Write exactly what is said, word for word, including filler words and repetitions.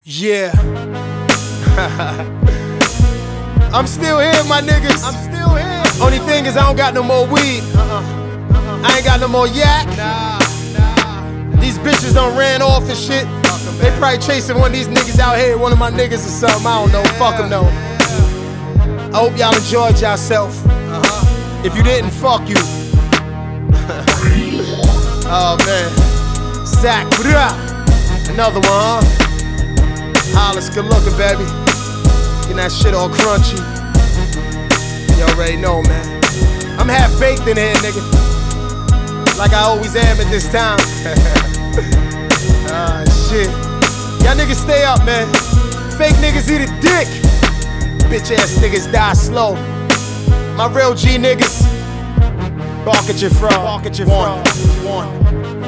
Yeah. I'm still here, my niggas. I'm still here. Only thing is I don't got no more weed. Uh-uh. Uh-uh. I ain't got no more yak. Nah, nah. These bitches done ran off and shit. They probably chasing one of these niggas out here, one of my niggas or something. I don't know. Yeah, fuck them though. Yeah. I hope y'all enjoyed yourself. Uh-huh. If you didn't, fuck you. Oh man. Sack. Another one, huh? Hollis, good looking, baby. Getting that shit all crunchy. You already know, man. I'm half baked in here, nigga. Like I always am at this time. Ah, shit. Y'all niggas stay up, man. Fake niggas eat a dick. Bitch ass niggas die slow. My real G niggas bark at your frog. Bark at your frog. One.